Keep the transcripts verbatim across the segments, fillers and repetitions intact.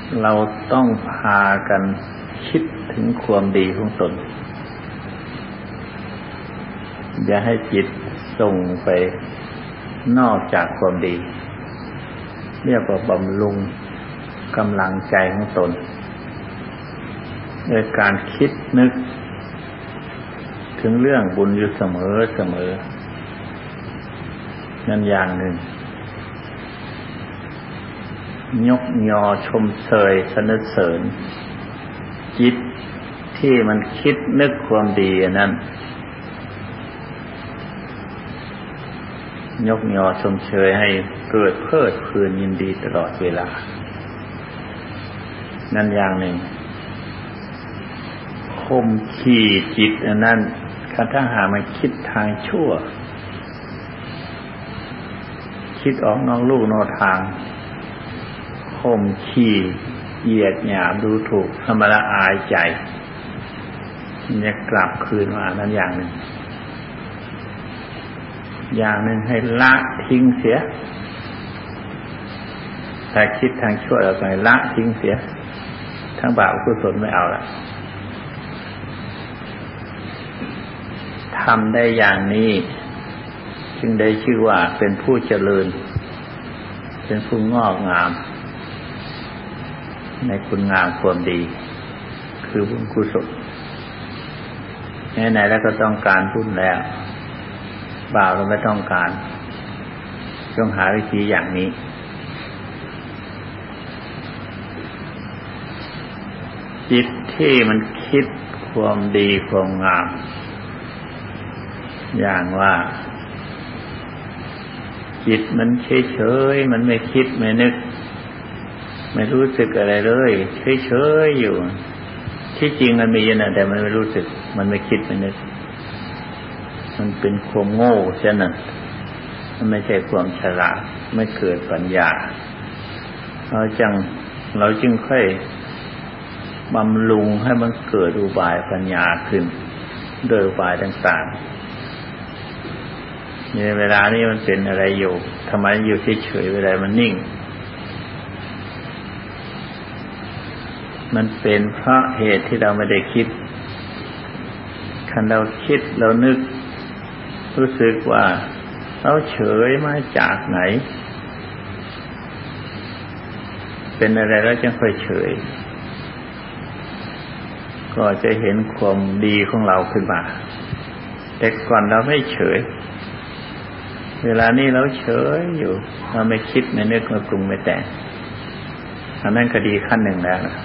เราต้องพากันคิดถึงความดีของตนอย่าให้จิตส่งไปนอกจากความดีเรียกว่าบำรุงกำลังใจของตนโดยการคิดนึกถึงเรื่องบุญอยู่เสมอเสมอนั่นอย่างหนึ่งยกยอชมเชยสรรเสริญจิตที่มันคิดนึกความดีนั้นยกยอชมเชยให้เกิดเพลิดเพลินยินดีตลอดเวลานั่นอย่างหนึ่งข่มขีจิตอันนั้นถ้าหามันคิดทางชั่วคิดออกนอกลู่นอกทางข่มขีเหยียดหยามดูถูกทำละอายใจมันจะกลับคืนมานั่นอย่างหนึ่งอย่างหนึ่งให้ละทิ้งเสียถ้าคิดทางชั่วเราไปละทิ้งเสียทั้งบาปกุศลไม่เอาละทำได้อย่างนี้จึงได้ชื่อว่าเป็นผู้เจริญเป็นผู้งอกงามในคุณงามความดีคือบุญกุศลไหนๆแล้วก็ต้องการบุญแล้วบาปเราไม่ต้องการต้องหาวิธีอย่างนี้จิตที่มันคิดความดีความงามอย่างว่าจิตมันเฉยๆมันไม่คิดไม่นึกไม่รู้สึกอะไรเลยเฉยๆอยู่ที่จริงมันมีนะแต่มันไม่รู้สึกมันไม่คิดไม่นึกมันเป็นความโง่เช่นนั้นมันไม่ใช่ความฉลาดไม่เกิดปัญญาเราจึงเราจึงค่อยบำรุงให้มันเกิดอุบายปัญญาขึ้นโดยอุบายต่างๆในเวลานี้มันเป็นอะไรอยู่ทำไมอยู่เฉยๆเวลามันนิ่งมันเป็นเพราะเหตุที่เราไม่ได้คิดคันเราคิดเรานึกรู้สึกว่าเราเฉยมาจากไหนเป็นอะไรแล้วจึงค่อยเฉยก็จะเห็นความดีของเราขึ้นมาแต่ก่อนเราไม่เฉยเวลานี้เราเฉยอยู่เราไม่คิดไม่นึกไม่ปรุงไม่แต่งอันนั้นก็ดีขั้นหนึ่งแล้วนะ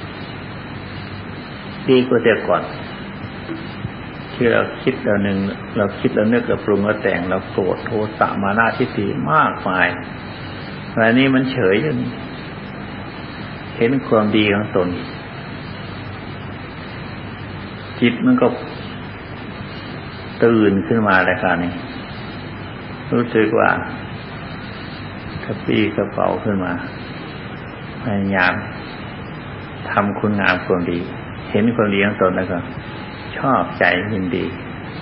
ดีกว่าแต่ก่อนที่เราคิดเราหนึ่งเราคิดเรานึกเราปรุงเราแต่งเราโกรธโทสะมานะทิฏฐิมากมายเวลานี้มันเฉยอยู่เห็นความดีของตนจิตมันก็ตื่นขึ้นมาแล้วค่ะนี่รู้สึกว่ากระปี้กระเป๋าขึ้นมาพยายามทำคุณงามความดีเห็นความดีของตนแล้วก็ชอบใจยินดี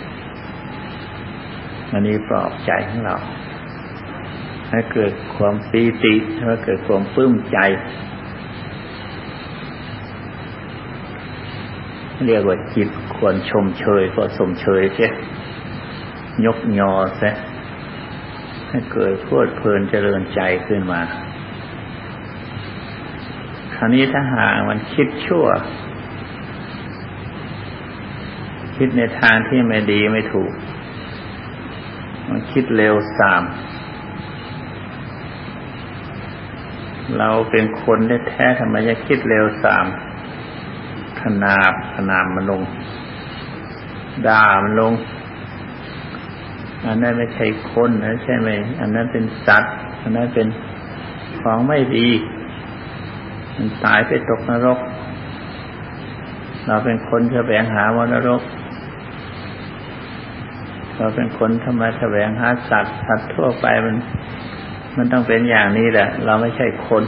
อันนี้ปลอบใจของเราให้เกิดความปีติให้เกิดความปลื้มใจเรียกว่าจิตควรชมเชยก็ชมเชยเสียยกยอเสียให้เกิดเพลิดเพลินเจริญใจขึ้นมาคราวนี้ถ้าหากมันคิดชั่วคิดในทางที่ไม่ดีไม่ถูกมันคิดเร็วสามเราเป็นคนแท้ๆทำไมจะคิดเร็วสามขนาบขนามมันลงด่ามันลงอันนั้นไม่ใช่คนนะใช่ไหมอันนั้นเป็นสัตว์อันนั้นเป็นของไม่ดีมันตายไปตกนรกเราเป็นคนแสวงหามนรกเราเป็นคนทำไมแสวงหาสัตว์สัตว์ทั่วไปมันมันต้องเป็นอย่างนี้แหละเราไม่ใช่คน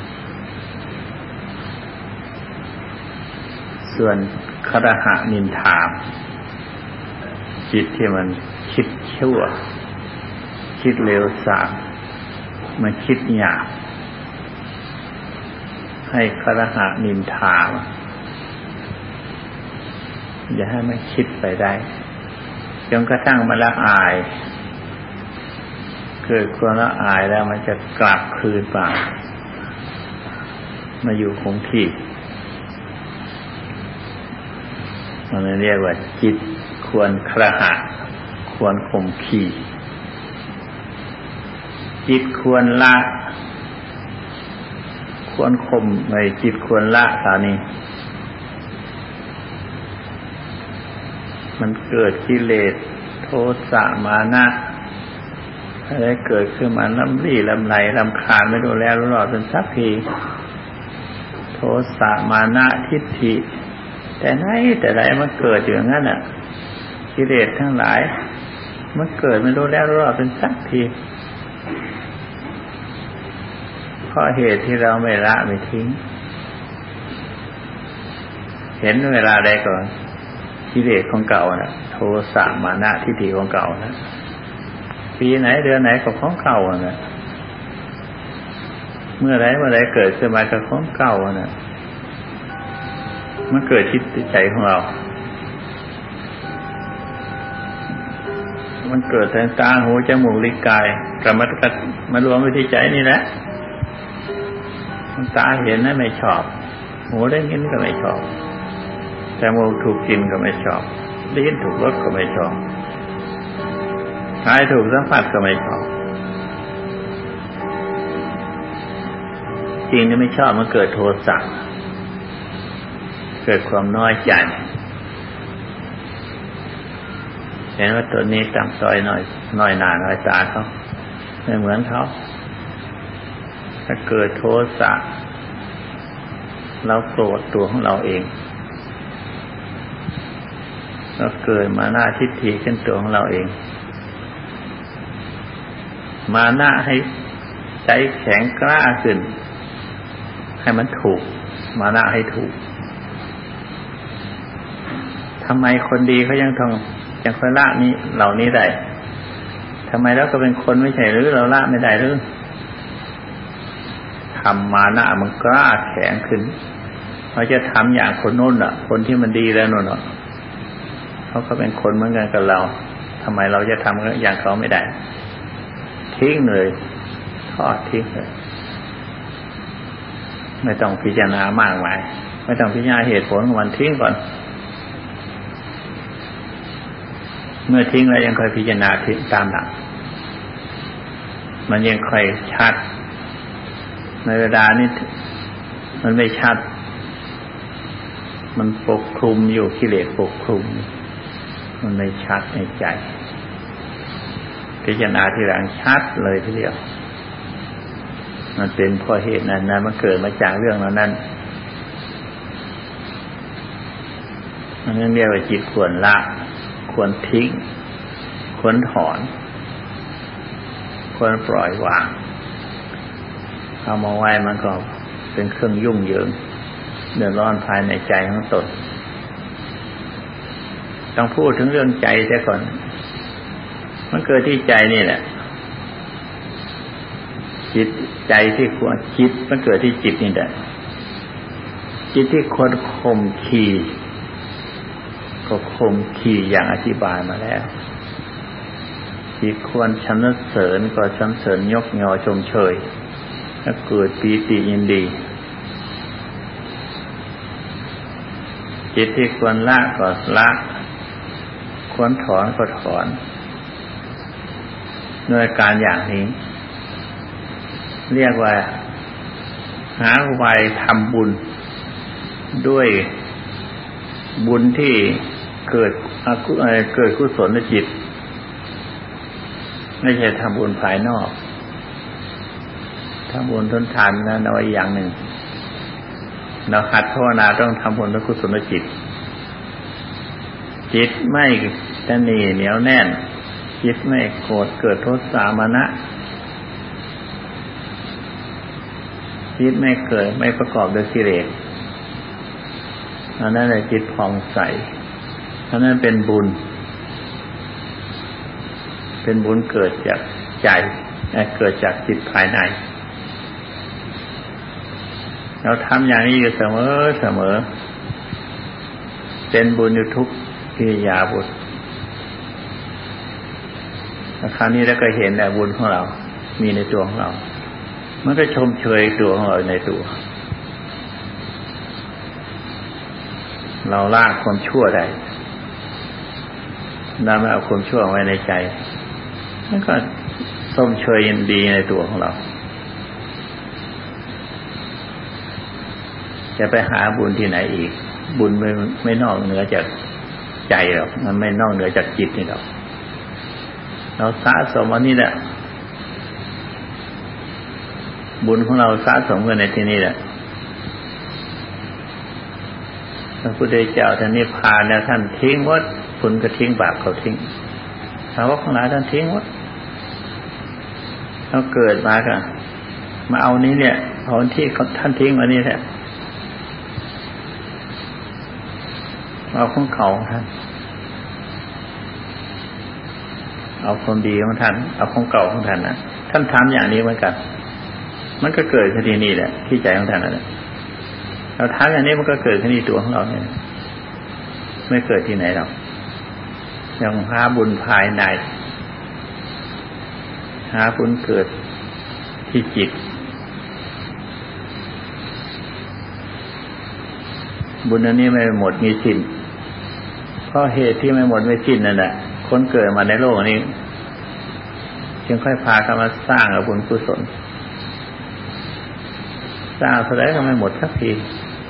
ส่วนคฤหะนินทาจิตที่มันคิดชั่วคิดเลวทรามมันคิดหยาบให้คฤหะนินทาอย่าให้มันคิดไปได้จนกระทั่งมันละอายเกิดความละอายแล้วมันจะกลับคืนมามาอยู่คงที่มันเรียกว่าจิตควรคฤหะควรข่มขีจิตควรละควรข่มในจิตควรละตอนนี้มันเกิดกิเลสโทสะมานะอะไรเกิดขึ้นมาลำรี่ลำไรลำคาญไม่รู้แล้วรู้รอดเป็นสักทีโทสะมานะทิฏฐิแต่ไหนแต่ไรมันเกิดอยู่อย่างนั้นอ่ะกิเลสทั้งหลายมันเกิดไม่รู้แล้วรู้รอดเป็นสักทีเพราะเหตุที่เราไม่ละไม่ทิ้งเห็นเวลาใดก่อนกิเลสของเก่าน่ะโทสะมานะทิฏฐิของเก่านะปีไหนเดือนไหนก็ของเก่าน่ะเมื่อไรเมื่อไรเกิดขึ้นมาก็ของเก่าน่ะมันเกิดที่ใจของเรามันเกิดทางตาหูจมูกลิ้นกายกับมันก็มารวมไว้ที่ใจนี่แหละตาเห็นนะไม่ชอบหูได้ยินก็ไม่ชอบจมูกถูกกินก็ไม่ชอบลิ้นถูกรสก็ไม่ชอบกายถูกสัมผัสก็ไม่ชอบจริงนี่ไม่ชอบมันเกิดโทสะเกิดความน้อยใจเห็นว่าตัวนี้ต่ำต้อยน้อยน้อยหนาน้อยตาเขาไม่เหมือนเขาถ้าเกิดโทสะเราโกรธตัวของเราเองเราเกิดมานะทิฏฐิขึ้นตัวของเราเองมานะให้ใจแข็งกล้าขึ้นให้มันถูกมานะให้ถูกทำไมคนดีเขายังทองยังคอยละนี้เหล่านี้ได้ทำไมแล้วก็เป็นคนไม่ใช่หรือเราละไม่ได้หรือทำมานะมันกล้าแข็งขึ้นเขาจะทำอย่างคนโน้นอ่ะคนที่มันดีแล้วโน้นอ่ะเขาก็เป็นคนเหมือนกันกับเราทำไมเราจะทำอย่างเขาไม่ได้ทิ้งเลยทอดทิ้งเลยไม่ต้องพิจารณามากมายไม่ต้องพิจารณาเหตุผลของมันทิ้งก่อนเมื่อทิ้งแล้วยังค่อยพิจารณาทิ้งตามหลังมันยังค่อยชัดในเวลานี้มันไม่ชัดมันปกคลุมอยู่กิเลสปกคลุมมันไม่ชัดในใจพิจารณาทีหลังชัดเลยทีเดียวมันเป็นเพราะเหตุนั้นนะมันเกิดมาจากเรื่องเหล่านั้นมันเรียกว่าจิตควรละควรทิ้งควรถอนควรปล่อยวางเอามาไว้มันก็เป็นเครื่องยุ่งเหยิงเดือดร้อนภายในใจของตนต้องพูดถึงเรื่องใจแต่ก่อนมันเกิดที่ใจนี่แหละจิตใจที่ควรคิดมันเกิดที่จิตนี่แหละจิตที่ควรข่มขีก็ข่มขีอย่างอธิบายมาแล้วจิตควรสรรเสริญก็สรรเสริญยกยอชมเชยถ้าเกิดปีติยินดีจิตที่ควรละก็ละควรถอนก็ถอนด้วยการอย่างนี้เรียกว่าหาอุบายทำบุญด้วยบุญที่เกิดเกิดกุศลในจิตไม่ใช่ทำบุญภายนอกทำบุญทนทานนั้นเอาไว้อย่างหนึ่งเราหัดภาวนาต้องทำบุญด้วยกุศลจิตจิตไม่ตนีเหนียวแน่นจิตไม่โกรธเกิดโทสะมานะจิตไม่เกิดไม่ประกอบด้วยกิเลสอันนั้นแหละจิตผ่องใสอันนั้นเป็นบุญเป็นบุญเกิดจากใจเกิดจากจิตภายในเราทำอย่างนี้อยู่เสมอเสมอเป็นบุญอยู่ทุกอิริยาบถคราวนี้แล้วก็เห็นแหละบุญของเรามีในตัวของเรามันก็ชมเชยตัวของเราในตัวเราละความชั่วได้เราไม่เอาความชั่วไว้ในใจมันก็ชมเชยยินดีในตัวของเราจะไปหาบุญที่ไหนอีกบุญไม่ไม่นอกเหนือจากใจหรอกมันไม่นอกเหนือจากจิตนี่หรอกเราสะสมอันนี้แหละบุญของเราสะสมกันในที่นี้แหละพระพุทธเจ้าท่านนิพพานแล้วท่านทิ้งวัดคุณก็ทิ้งบาปเขาทิ้งสาวกทั้งหลายท่านทิ้งวัดเราเกิดมาก็มาเอานี้เนี่ยเอาที่ท่านทิ้งมานี่แหละเอาของเขาท่านเอาความดีของท่านเอาของเก่าของท่านนะท่านทำอย่างนี้เหมือนกันมันก็เกิดขึ้นที่นี่แหละที่ใจของท่านนั่นแหละเราทำอย่างนี้มันก็เกิดขึ้นที่ตัวของเราเนี่ยไม่เกิดที่ไหนหรอกอย่างหาบุญภายในหาบุญเกิดที่จิตบุญอันนี้ไม่หมดมีสิ้นเพราะเหตุที่ไม่หมดไม่สิ้นนั่นแหละคนเกิดมาในโลกนี้จึงค่อยพากันมาสร้างบุญกุศลสร้างเท่าไรก็ไม่หมดสักที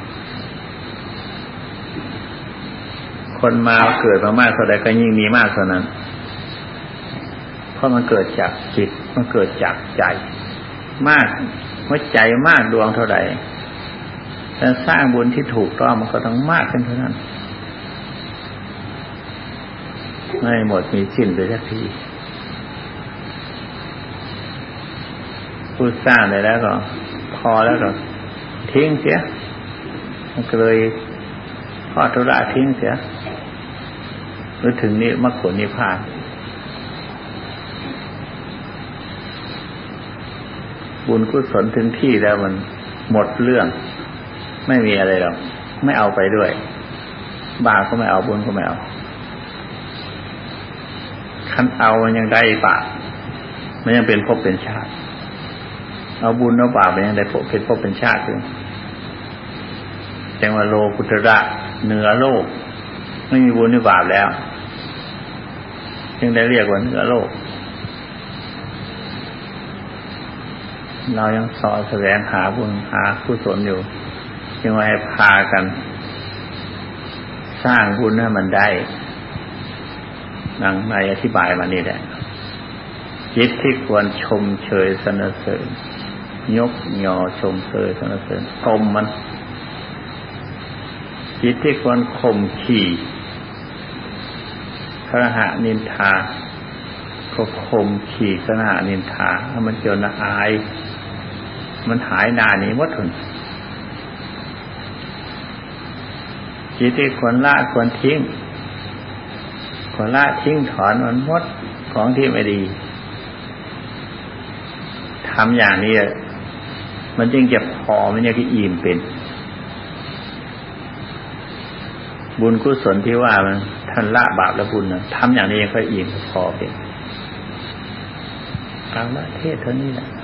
คนมาเกิดมามากเท่าไรก็ยิ่งมีมากเท่านั้นเพราะมันเกิดจากจิตมันเกิดจากใจมากหัวใจมากดวงเท่าไรแต่สร้างบุญที่ถูกต้องมันก็ต้องมากขึ้นเท่านั้นไม่หมดมีสิ้นไปสักทีพูดสร้างได้แล้วก็พอแล้วก็ทิ้งเสียมันก็เลยทอดทุระทิ้งเสียหรือถึงนี้มรรคผลนิพพานบุญกุศลถึงที่แล้วมันหมดเรื่องไม่มีอะไรหรอกไม่เอาไปด้วยบาปก็ไม่เอาบุญก็ไม่เอาคันเอามันยังได้บาปมันยังเป็นภพเป็นชาติเอาบุญเอาบาปมันยังได้ภพเป็นภพเป็นชาติอยู่แต่ว่าโลกุตระเหนือโลกไม่มีบุญไม่บาปแล้วจึงได้เรียกว่าเหนือโลกเรายังสอแสวงหาบุญหากุศลอยู่จึงว่าให้พากันสร้างบุญให้มันได้ดังในอธิบายมานี่แหละจิตที่ควรชมเชยสรรเสริญยกยอชมเชยสรรเสริญชมมันจิตที่ควรข่มขี่ครหะนินทาก็ข่มขี่ครหะนินทาให้มันเจริญอายมันหายหน้านี้หมดทุนจิตที่ควรละควรทิ้งควรละทิ้งถอนมันหมดของที่ไม่ดีทำอย่างนี้มันจึงจะพอมันจะอิ่มเป็นบุญกุศลที่ว่ามันท่านละบาปและบุญนะทำอย่างนี้ยังค่อยอิ่มพอเป็นเอาละเทศเท่านี้แหละ